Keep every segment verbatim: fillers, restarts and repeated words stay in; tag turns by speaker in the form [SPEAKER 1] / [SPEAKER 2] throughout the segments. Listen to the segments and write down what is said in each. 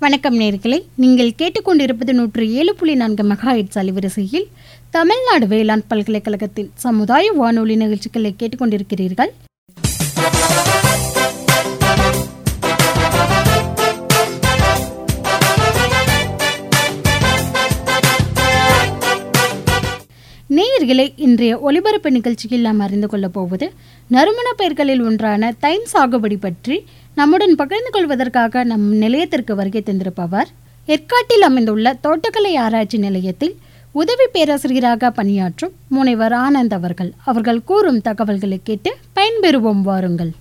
[SPEAKER 1] வணக்கம் நேயர்களே, நீங்கள் கேட்டுக்கொண்டிருப்பது நூற்று ஏழு புள்ளி நான்கு மெகாஹெர்ட்ஸ் அலைவரிசையில் தமிழ்நாடு வேளாண் பல்கலைக்கழகத்தின் சமுதாய வானொலி நிகழ்ச்சிகளை கேட்டுக்கொண்டிருக்கிறீர்கள். நேயர்களே, இன்றைய ஒலிபரப்பு நிகழ்ச்சியில் நாம் அறிந்து கொள்ளப் போவது நறுமண பயிர்களில் ஒன்றான தைம் சாகுபடி பற்றி நம்முடன் பகிர்ந்து கொள்வதற்காக நம் நிலையத்திற்கு வருகை தந்திருப்பவர் ஏற்காட்டில் அமைந்துள்ள தோட்டக்கலை ஆராய்ச்சி நிலையத்தில் உதவி பேராசிரியராக பணியாற்றும் முனைவர் ஆனந்த் அவர்கள். அவர்கள் கூறும் தகவல்களை கேட்டு பயன்பெறுவோம். வாருங்கள்.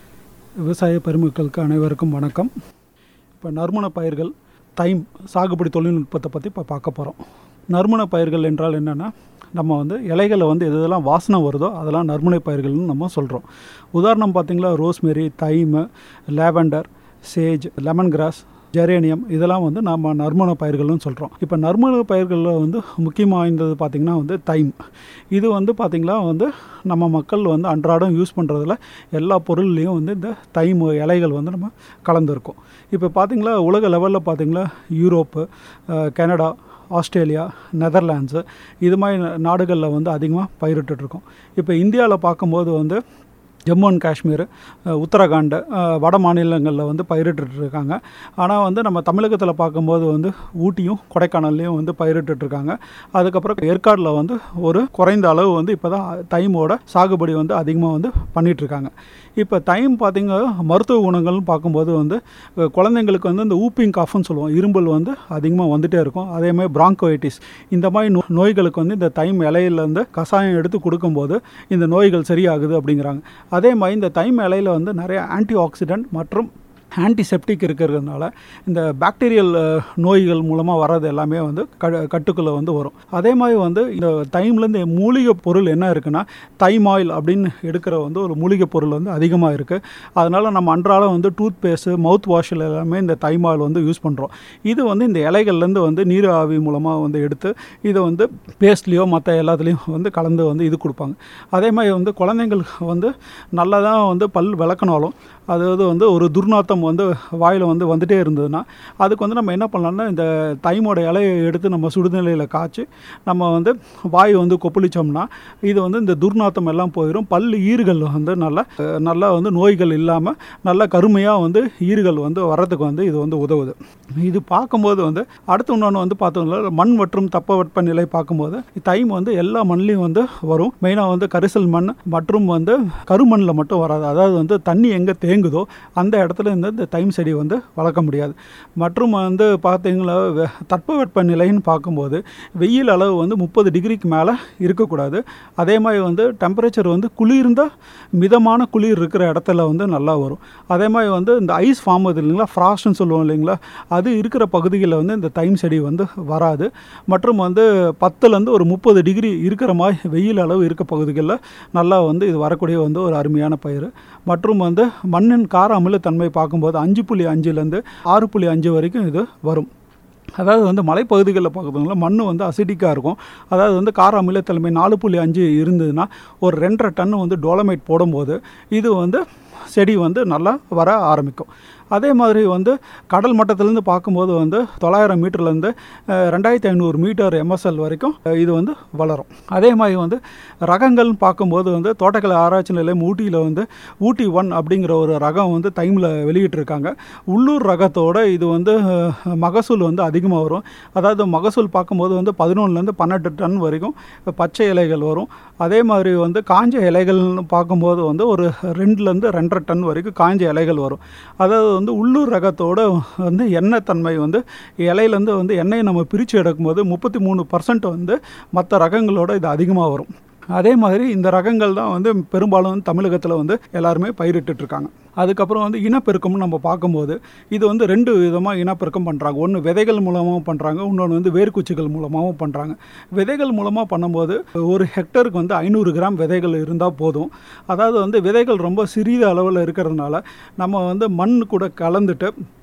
[SPEAKER 2] விவசாய பெருமக்களுக்கு அனைவருக்கும் வணக்கம். இப்போ நறுமண பயிர்கள் தைம் சாகுபடி தொழில்நுட்பத்தை பற்றி இப்போ பார்க்க போகிறோம். நறுமண பயிர்கள் என்றால் என்னென்னா, நம்ம வந்து இலைகளில் வந்து எது எதெல்லாம் வாசனை வருதோ அதெல்லாம் நறுமண பயிர்கள்னு நம்ம சொல்கிறோம். உதாரணம் பார்த்திங்களா, rosemary, thyme, lavender, sage, lemon grass, geranium, இதெல்லாம் வந்து நம்ம நறுமண பயிர்கள்னு சொல்கிறோம். இப்போ நறுமண பயிர்களில் வந்து முக்கியமாக வாய்ந்தது பார்த்திங்கன்னா வந்து தைம். இது வந்து பார்த்திங்களா வந்து நம்ம மக்கள் வந்து அன்றாடம் யூஸ் பண்ணுறதுல எல்லா பொருள்லேயும் வந்து இந்த தைம் இலைகள் வந்து நம்ம கலந்துருக்கோம். இப்போ பார்த்திங்களா, உலக லெவலில் பார்த்திங்களா யூரோப்பு, கனடா, ஆஸ்திரேலியா, நெதர்லாண்ட்ஸு, இது மாதிரி நாடுகளில் வந்து அதிகமாக பயிரிட்டுருக்கோம். இப்போ இந்தியாவில் பார்க்கும்போது வந்து ஜம்மு அண்ட் காஷ்மீர், உத்தரகாண்ட், வட மாநிலங்களில் வந்து பயிரிட்டுருக்காங்க. ஆனால் வந்து நம்ம தமிழகத்தில் பார்க்கும்போது வந்து ஊட்டியும் கொடைக்கானல்லையும் வந்து பயிரிட்டுருக்காங்க. அதுக்கப்புறம் ஏற்காடில் வந்து ஒரு குறைந்த அளவு வந்து இப்போ தான் தைமோட சாகுபடி வந்து அதிகமாக வந்து பண்ணிகிட்ருக்காங்க. இப்போ தைம் பார்த்திங்க மருத்துவ குணங்கள்னு பார்க்கும்போது வந்து குழந்தைங்களுக்கு வந்து இந்த ஊப்பிங் காஃப்னு சொல்லுவோம், இரும்பல் வந்து அதிகமாக வந்துகிட்டே இருக்கும். அதேமாதிரி பிராங்கோவைட்டிஸ், இந்த மாதிரி நோ நோய்களுக்கு வந்து இந்த தைம் இலையிலேருந்து கஷாயம் எடுத்து கொடுக்கும்போது இந்த நோய்கள் சரியாகுது அப்படிங்கிறாங்க. அதே மாதிரி இந்த தைம் இலையில் வந்து நிறைய ஆன்டி ஆக்சிடென்ட் மற்றும் ஆன்டிசெப்டிக் இருக்கிறதுனால இந்த பாக்டீரியல் நோய்கள் மூலமாக வர்றது எல்லாமே வந்து க கட்டுக்குள்ளே வந்து வரும். அதே மாதிரி வந்து இந்த தைம்லேருந்து மூலிகை பொருள் என்ன இருக்குன்னா, தைம் ஆயில் அப்படின்னு எடுக்கிற வந்து ஒரு மூலிகை பொருள் வந்து அதிகமாக இருக்குது. அதனால் நம்ம அன்றாடம் வந்து டூத் பேஸ்ட்டு, மவுத் வாஷில் எல்லாமே இந்த தைம் ஆயில் வந்து யூஸ் பண்ணுறோம். இது வந்து இந்த இலைகள்லேருந்து வந்து நீர் ஆவி மூலமாக வந்து எடுத்து இதை வந்து பேஸ்ட்லேயோ மற்ற எல்லாத்துலேயும் வந்து கலந்து வந்து இது கொடுப்பாங்க. அதே மாதிரி வந்து குழந்தைங்களுக்கு வந்து நல்லா தான் வந்து பல் விளக்கினாலும் அதாவது வந்து ஒரு துர்நாத்தம் வந்து வாயில் வந்து வந்துகிட்டே இருந்ததுன்னா அதுக்கு வந்து நம்ம என்ன பண்ணலாம்னா, இந்த தைமோட இலையை எடுத்து நம்ம சுடுநிலையில் காய்ச்சி நம்ம வந்து வாய் வந்து கொப்பளித்தோம்னா இது வந்து இந்த துர்நாத்தம் எல்லாம் போயிடும். பல் ஈறுகள் வந்து நல்லா நல்லா வந்து நோய்கள் இல்லாமல் நல்லா கருமையாக வந்து ஈறுகள் வந்து வர்றதுக்கு வந்து இது வந்து உதவுது. இது பார்க்கும்போது வந்து அடுத்து இன்னொன்று வந்து பார்த்தோம்னா, மண் மற்றும் தட்பவெட்ப நிலை பார்க்கும்போது தைம் வந்து எல்லா மண்லேயும் வந்து வரும். மெயினாக வந்து கரிசல் மண் மற்றும் வந்து கருமண்ணில் மட்டும் வராது. அதாவது வந்து தண்ணி எங்கே தேங்குதோ அந்த இடத்துல இந்த இந்த தைம் செடி வந்து வளர்க்க முடியாது. மற்றும் வந்து பார்த்தீங்களா, தட்பவெட்ப நிலைன்னு பார்க்கும்போது வெயில் அளவு வந்து முப்பது டிகிரிக்கு மேலே இருக்கக்கூடாது. அதே மாதிரி வந்து டெம்பரேச்சர் வந்து குளிர்ந்த மிதமான குளிர் இருக்கிற இடத்துல வந்து நல்லா வரும். அதே மாதிரி வந்து இந்த ஐஸ் ஃபார்ம் ஆகுது இல்லைங்களா, ஃப்ராஸ்ட்னு சொல்லுவோம் இல்லைங்களா, அது இருக்கிற பகுதிகளில் வந்து இந்த தைம் செடி வந்து வராது. மற்றும் வந்து பத்துலேருந்து ஒரு முப்பது டிகிரி இருக்கிற மாதிரி வெயில் அளவு இருக்க பகுதிகளில் நல்லா வந்து இது வரக்கூடிய வந்து ஒரு அருமையான பயிர். மற்றும் வந்து மண்ணின் கார அமிலத்தன்மை பார்க்கும்போது அஞ்சு புள்ளி அஞ்சுலேருந்து ஆறு புள்ளி அஞ்சு வரைக்கும் இது வரும். அதாவது வந்து மலைப்பகுதிகளில் பார்க்குறதுனால மண் வந்து அசிடிக்காக இருக்கும். அதாவது வந்து கார அமிலத்தன்மை நாலு புள்ளி அஞ்சு இருந்ததுன்னா ஒரு ரெண்டரை டன் வந்து டோலமைட் போடும்போது இது வந்து செடி வந்து நல்லா வர ஆரம்பிக்கும். அதே மாதிரி வந்து கடல் மட்டத்திலேருந்து பார்க்கும்போது வந்து தொள்ளாயிரம் மீட்டர்லேருந்து ரெண்டாயிரத்தி ஐநூறு மீட்டர் எம்எஸ்எல் வரைக்கும் இது வந்து வளரும். அதே மாதிரி வந்து ரகங்கள்னு பார்க்கும்போது வந்து தோட்டக்கலை ஆராய்ச்சி நிலையம் ஊட்டியில் வந்து ஊட்டி ஒன் அப்படிங்கிற ஒரு ரகம் வந்து தைமில் வெளியிட்டிருக்காங்க. உள்ளூர் ரகத்தோடு இது வந்து மகசூல் வந்து அதிகமாக வரும். அதாவது மகசூல் பார்க்கும்போது வந்து பதினொன்றுலேருந்து பன்னெண்டு டன் வரைக்கும் பச்சை இலைகள் வரும். அதே மாதிரி வந்து காஞ்ச இலைகள்னு பார்க்கும்போது வந்து ஒரு ரெண்டுலேருந்து ரெண்டரை டன் வரைக்கும் காஞ்ச இலைகள் வரும். அதாவது வந்து உள்ளூர் ரகத்தோட வந்து எண்ணெய் தன்மை வந்து இலையிலேருந்து வந்து எண்ணெயை நம்ம பிரித்து எடுக்கும்போது முப்பத்தி மூணு பர்சன்ட் வந்து மற்ற ரகங்களோட இது அதிகமாக வரும். அதே மாதிரி இந்த ரகங்கள் தான் வந்து பெரும்பாலும் தமிழகத்தில் வந்து எல்லாருமே பயிரிட்டுருக்காங்க. அதுக்கப்புறம் வந்து இனப்பெருக்கம்னு நம்ம பார்க்கும்போது இது வந்து ரெண்டு விதமாக இனப்பெருக்கம் பண்ணுறாங்க. ஒன்று விதைகள் மூலமாகவும் பண்ணுறாங்க, இன்னொன்று வந்து வேர்க்குச்சிகள் மூலமாகவும் பண்ணுறாங்க. விதைகள் மூலமாக பண்ணும்போது ஒரு ஹெக்டருக்கு வந்து ஐநூறு கிராம் விதைகள் இருந்தால் போதும். அதாவது வந்து விதைகள் ரொம்ப சிறிய அளவில் இருக்கிறதுனால நம்ம வந்து மண் கூட கலந்துட்டு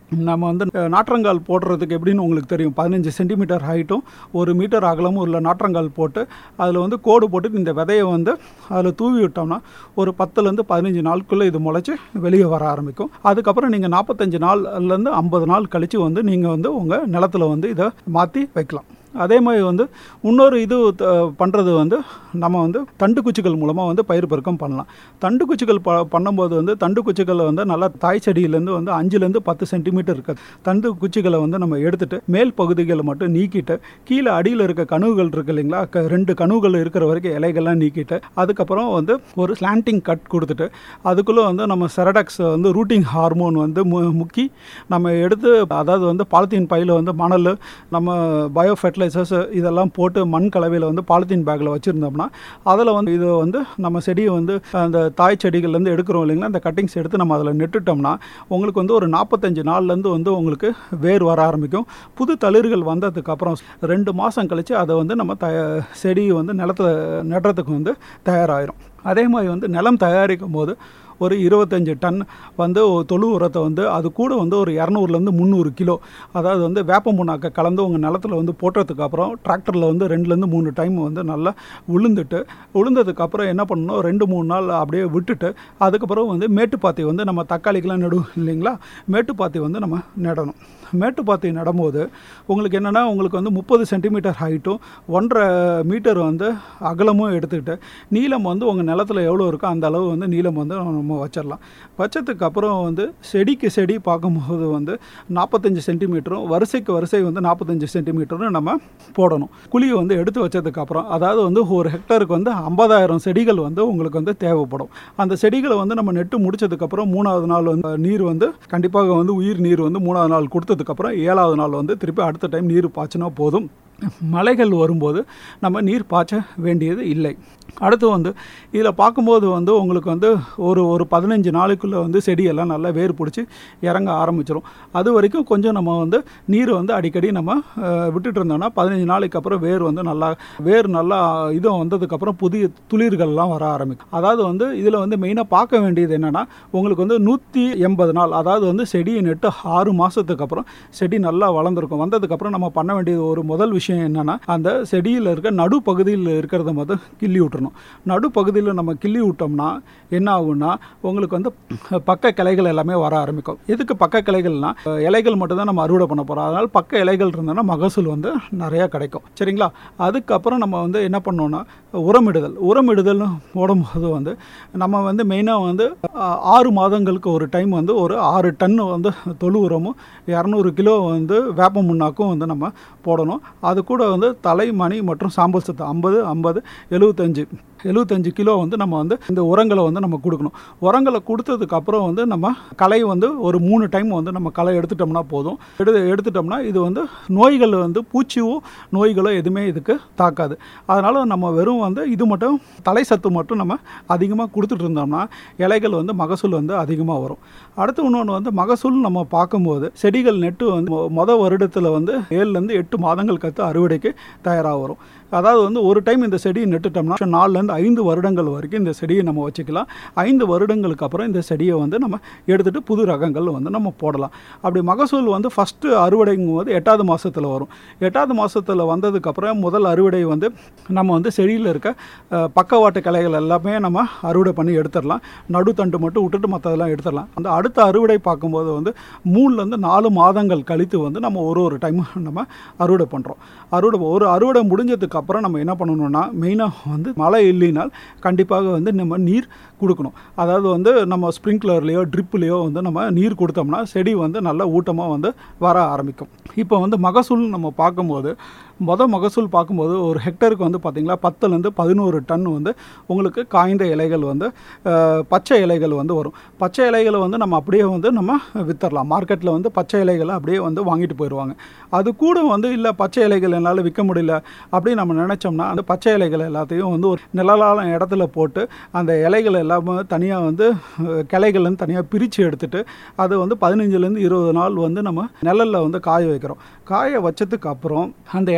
[SPEAKER 2] நம்ம வந்து நாற்றங்கால் போடுறதுக்கு எப்படின்னு உங்களுக்கு தெரியும். பதினஞ்சு சென்டிமீட்டர் ஹைட்டும் ஒரு மீட்டர் அகலமும் உள்ள நாற்றங்கால் போட்டு அதில் வந்து கோடு போட்டு இந்த விதையை வந்து அதில் தூவி விட்டோம்னா ஒரு பத்துலேருந்து பதினஞ்சு நாளுக்குள்ளே இது முளைச்சி வெளியே வர ஆரம்பிக்கும். அதுக்கப்புறம் நீங்கள் நாற்பத்தஞ்சு நாள்லேருந்து ஐம்பது நாள் கழித்து வந்து நீங்கள் வந்து உங்கள் நிலத்தில் வந்து இதை மாற்றி வைக்கலாம். அதே மாதிரி வந்து இன்னொரு இது பண்ணுறது வந்து நம்ம வந்து தண்டு குச்சிகள் மூலமாக வந்து பயிர் பெருக்கம் பண்ணலாம். தண்டு குச்சிகள் ப பண்ணும்போது வந்து தண்டு குச்சிகளை வந்து நல்லா தாய் செடியிலேருந்து வந்து அஞ்சுலேருந்து பத்து சென்டிமீட்டர் இருக்குது தண்டு குச்சிகளை வந்து நம்ம எடுத்துகிட்டு மேல் பகுதிகளை மட்டும் நீக்கிட்டு கீழே அடியில் இருக்க கணுவுகள் இருக்குது இல்லைங்களா, க ரெண்டு கணுவுகள் இருக்கிற வரைக்கும் இலைகள்லாம் நீக்கிட்டு அதுக்கப்புறம் வந்து ஒரு ஸ்லாண்டிங் கட் கொடுத்துட்டு அதுக்குள்ளே வந்து நம்ம செரடாக்ஸ் வந்து ரூட்டிங் ஹார்மோன் வந்து மு முக்கி நம்ம எடுத்து அதாவது வந்து பாலித்தீன் பையில் வந்து மணல் நம்ம பயோ ஃபெர்டிலைசர் இதெல்லாம் போட்டு மண் கலவையில் வந்து பாலித்தீன் பேக்கில் வச்சுருந்தோம்னா அதில் வந்து இது வந்து நம்ம செடியை வந்து அந்த தாய் செடிகள்லேருந்து எடுக்கிறோம் இல்லைங்களா, அந்த கட்டிங்ஸ் எடுத்து நம்ம அதில் நெட்டுட்டோம்னா உங்களுக்கு வந்து ஒரு நாற்பத்தஞ்சு நாள்லேருந்து வந்து உங்களுக்கு வேர் வர ஆரம்பிக்கும். புது தளிர்கள் வந்ததுக்கப்புறம் ரெண்டு மாதம் கழித்து அதை வந்து நம்ம த செடி வந்து நிலத்தில் நடுறதுக்கு வந்து தயாராகிடும். அதே மாதிரி வந்து நிலம் தயாரிக்கும் போது ஒரு இருபத்தஞ்சி டன் வந்து தொழு உரத்தை வந்து அது கூட வந்து ஒரு இரநூறுலேருந்து முந்நூறு கிலோ அதாவது வந்து வேப்ப முன்னாக்க கலந்து உங்கள் நிலத்தில் வந்து போட்டதுக்கப்புறம் டிராக்டரில் வந்து ரெண்டுலேருந்து மூணு டைம் வந்து நல்லா உளுந்துட்டு உளுந்ததுக்கப்புறம் என்ன பண்ணணும், ரெண்டு மூணு நாள் அப்படியே விட்டுட்டு அதுக்கப்புறம் வந்து மேட்டுப்பாத்தி வந்து நம்ம தக்காளிக்கெலாம் நடுவோம் இல்லைங்களா, மேட்டுப்பாத்தி வந்து நம்ம நடணும். மேட்டுப்பாத்தி நடும்போது உங்களுக்கு என்னென்னா உங்களுக்கு வந்து முப்பது சென்டிமீட்டர் ஹைட்டும் ஒன்றரை மீட்டர் வந்து அகலமும் எடுத்துக்கிட்டு நீளம் வந்து உங்கள் நிலத்தில் எவ்வளோ இருக்கோ அந்த அளவு வந்து நீளம் வந்து நம்ம வச்சிடலாம். வச்சதுக்கு அப்புறம் வந்து செடிக்கு செடி பார்க்கும்போது வந்து நாற்பத்தஞ்சு சென்டிமீட்டரும் வரிசைக்கு வரிசை வந்து நாற்பத்தஞ்சு சென்டிமீட்டரும் நம்ம போடணும். குழியை வந்து எடுத்து வச்சதுக்கப்புறம் அதாவது வந்து ஒரு ஹெக்டருக்கு வந்து ஐம்பதாயிரம் செடிகள் வந்து உங்களுக்கு வந்து தேவைப்படும். அந்த செடிகளை வந்து நம்ம நெட்டு முடிச்சதுக்கப்புறம் மூணாவது நாள் வந்து நீர் வந்து கண்டிப்பாக வந்து உயிர் நீர் வந்து மூணாவது நாள் கொடுத்ததுக்கப்புறம் ஏழாவது நாள் வந்து திருப்பி அடுத்த டைம் நீர் பாய்ச்சினா போதும். மழைகள் வரும்போது நம்ம நீர் பாய்ச்ச வேண்டியது இல்லை. அடுத்து வந்து இதில் பார்க்கும்போது வந்து உங்களுக்கு வந்து ஒரு ஒரு பதினஞ்சு நாளுக்குள்ளே வந்து செடியெல்லாம் நல்லா வேர் பிடிச்சி இறங்க ஆரம்பிச்சிடும். அது வரைக்கும் கொஞ்சம் நம்ம வந்து நீர் வந்து அடிக்கடி நம்ம விட்டுட்டு இருந்தோம்னா பதினஞ்சு நாளைக்கு அப்புறம் வேர் வந்து நல்லா வேர் நல்லா இதுவும் வந்ததுக்கப்புறம் புதிய துளிர்கள்லாம் வர ஆரம்பிக்கும். அதாவது வந்து இதில் வந்து மெயினாக பார்க்க வேண்டியது என்னென்னா உங்களுக்கு வந்து நூற்றி எண்பது நாள் அதாவது வந்து செடியை நெட்டு ஆறு மாதத்துக்கு அப்புறம் செடி நல்லா வளர்ந்துருக்கும். வந்ததுக்கப்புறம் நம்ம பண்ண வேண்டியது ஒரு முதல் விஷயம் என்னென்னா அந்த செடியில் இருக்க நடு பகுதியில் இருக்கிறத மட்டும் கிள்ளி விட்டுறணும். நடுப்பகுதியில் நம்ம கிள்ளி விட்டோம்னா என்ன ஆகும்னா உங்களுக்கு வந்து பக்க கிளைகள் எல்லாமே வர ஆரம்பிக்கும். எதுக்கு பக்க கிளைகள்னா இலைகள் மட்டும்தான் நம்ம அறுவடை பண்ண போகிறோம். அதனால் பக்க இலைகள் இருந்தோன்னா மகசூல் வந்து நிறையா கிடைக்கும். சரிங்களா, அதுக்கப்புறம் நம்ம வந்து என்ன பண்ணோன்னா உரமிடுதல் உரமிடுதல்னு போடும்போது வந்து நம்ம வந்து மெயினாக வந்து ஆறு மாதங்களுக்கு ஒரு டைம் வந்து ஒரு ஆறு டன்னு வந்து தொழு உரமும் இரநூறு கிலோ வந்து வேப்ப முன்னாக்கும் வந்து நம்ம போடணும். அது கூட வந்து தலை மணி மற்றும் சாம்பல் சத்து ஐம்பது ஐம்பது எழுபத்தஞ்சு எழுபத்தஞ்சு கிலோ வந்து நம்ம வந்து இந்த உரங்களை வந்து நம்ம கொடுக்கணும். உரங்களை கொடுத்ததுக்கப்புறம் வந்து நம்ம களை வந்து ஒரு மூணு டைம் வந்து நம்ம களை எடுத்துட்டோம்னா போதும். எடு எடுத்துட்டோம்னா இது வந்து நோய்கள் வந்து பூச்சியோ நோய்களோ எதுவுமே இதுக்கு தாக்காது. அதனால் நம்ம வெறும் வந்து இது மட்டும் தலை சத்து மட்டும் நம்ம அதிகமாக கொடுத்துட்டு இருந்தோம்னா இலைகள் வந்து மகசூல் வந்து அதிகமாக வரும். அடுத்து இன்னொன்று வந்து மகசூல் நம்ம பார்க்கும்போது செடிகள் நெட்டு வந்து மொதல் வருடத்தில் வந்து ஏழுலேருந்து எட்டு மாதங்கள் கற்று அறுவடைக்கு தயாராக வரும். அதாவது வந்து ஒரு டைம் இந்த செடியை நட்டுட்டோம்னா நாலுலேருந்து ஐந்து வருடங்கள் வரைக்கும் இந்த செடியை நம்ம வச்சுக்கலாம். ஐந்து வருடங்களுக்கு அப்புறம் இந்த செடியை வந்து நம்ம எடுத்துகிட்டு புது ரகங்கள் வந்து நம்ம போடலாம். அப்படி மகசூல் வந்து ஃபஸ்ட்டு அறுவடைங்கும் போது எட்டாவது மாதத்தில் வரும். எட்டாவது மாதத்தில் வந்ததுக்கப்புறம் முதல் அறுவடை வந்து நம்ம வந்து செடியில் இருக்க பக்கவாட்டு கிளைகள் எல்லாமே நம்ம அறுவடை பண்ணி எடுத்துடலாம். நடுத்தண்டு மட்டும் விட்டுட்டு மற்றதெல்லாம் எடுத்துடலாம். அந்த அடுத்த அறுவடை பார்க்கும்போது வந்து மூணுலேருந்து நாலு மாதங்கள் கழித்து வந்து நம்ம ஒரு ஒரு டைம் நம்ம அறுவடை பண்ணுறோம். அறுவடை ஒரு அறுவடை முடிஞ்சதுக்கு அப்புறம் நம்ம என்ன பண்ணணும்னா மெயினாக வந்து மழை இல்லைனால் கண்டிப்பாக வந்து நம்ம நீர் கொடுக்கணும். அதாவது வந்து நம்ம ஸ்ப்ரிங்க்லர்லேயோ ட்ரிப்லேயோ வந்து நம்ம நீர் கொடுத்தோம்னா செடி வந்து நல்ல ஊட்டமாக வந்து வர ஆரம்பிக்கும். இப்போ வந்து மகசூல் நம்ம பார்க்கும்போது மொதல் மகசூல் பார்க்கும்போது ஒரு ஹெக்டருக்கு வந்து பார்த்திங்களா பத்துலேருந்து பதினோரு டன் வந்து உங்களுக்கு காய்ந்த இலைகள் வந்து பச்சை இலைகள் வந்து வரும். பச்சை இலைகளை வந்து நம்ம அப்படியே வந்து நம்ம விற்றுடலாம். மார்க்கெட்டில் வந்து பச்சை இலைகளை அப்படியே வந்து வாங்கிட்டு போயிடுவாங்க. அது கூட வந்து இல்லை பச்சை இலைகள் என்னால் விற்க முடியல அப்படின்னு நம்ம நினச்சோம்னா அந்த பச்சை இலைகள் எல்லாத்தையும் வந்து ஒரு நிழலான இடத்துல போட்டு அந்த இலைகள் எல்லாமே தனியாக வந்து கிளைகள்லேருந்து தனியாக பிரித்து எடுத்துகிட்டு அது வந்து பதினஞ்சுலேருந்து இருபது நாள் வந்து நம்ம நிழலில் வந்து காய வைக்கிறோம். காய வச்சதுக்கு அப்புறம் அந்த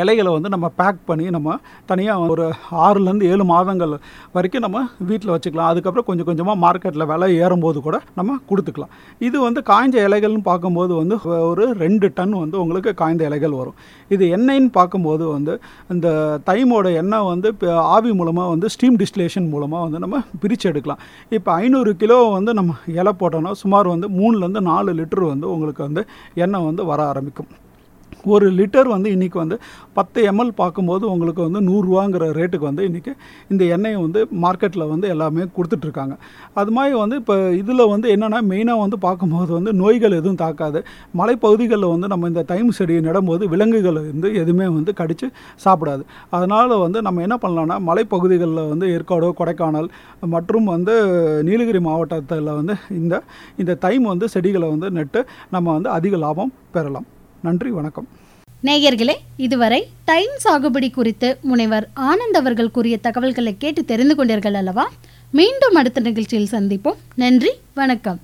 [SPEAKER 2] இலைகளை வந்து நம்ம பேக் பண்ணி நம்ம தனியாக ஒரு ஆறுலேருந்து ஏழு மாதங்கள் வரைக்கும் நம்ம வீட்டில் வச்சுக்கலாம். அதுக்கப்புறம் கொஞ்சம் கொஞ்சமாக மார்க்கெட்டில் விலை ஏறும்போது கூட நம்ம கொடுத்துக்கலாம். இது வந்து காய்ஞ்ச இலைகள்னு பார்க்கும்போது வந்து ஒரு ரெண்டு டன் வந்து உங்களுக்கு காய்ந்த இலைகள் வரும். இது எண்ணெய்ன்னு பார்க்கும்போது வந்து இந்த தைமோட எண்ணெய் வந்து இப்போ ஆவி மூலமாக வந்து ஸ்டீம் டிஸ்டிலேஷன் மூலமாக வந்து நம்ம பிரித்து எடுக்கலாம். இப்போ ஐநூறு கிலோ வந்து நம்ம இலை போட்டோன்னா சுமார் வந்து மூணுலேருந்து நாலு லிட்டர் வந்து உங்களுக்கு வந்து எண்ணெய் வந்து வர ஆரம்பிக்கும். ஒரு லிட்டர் வந்து இன்றைக்கி வந்து பத்து எம்எல் பார்க்கும்போது உங்களுக்கு வந்து நூறுரூவாங்கிற ரேட்டுக்கு வந்து இன்றைக்கி இந்த எண்ணெயை வந்து மார்க்கெட்டில் வந்து எல்லாமே கொடுத்துட்ருக்காங்க. அது மாதிரி வந்து இப்போ இதில் வந்து என்னென்னா மெயினாக வந்து பார்க்கும்போது வந்து நோய்கள் எதுவும் தாக்காது. மலைப்பகுதிகளில் வந்து நம்ம இந்த தைம் செடியை நடும்போது விலங்குகள் வந்து எதுவுமே வந்து கடித்து சாப்பிடாது. அதனால் வந்து நம்ம என்ன பண்ணலான்னா மலைப்பகுதிகளில் வந்து ஏற்காடு, கொடைக்கானல் மற்றும் வந்து நீலகிரி மாவட்டத்தில் வந்து இந்த இந்த தைம் வந்து செடிகளை வந்து நட்டு நம்ம வந்து அதிக லாபம் பெறலாம். நன்றி, வணக்கம்.
[SPEAKER 1] நேயர்களே, இதுவரை தைம் சாகுபடி குறித்து முனைவர் ஆனந்த் அவர்கள் கூறிய தகவல்களை கேட்டு தெரிந்து கொண்டீர்கள் அல்லவா? மீண்டும் அடுத்த நிகழ்ச்சியில் சந்திப்போம். நன்றி, வணக்கம்.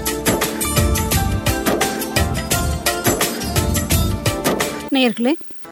[SPEAKER 1] நேயர்களே,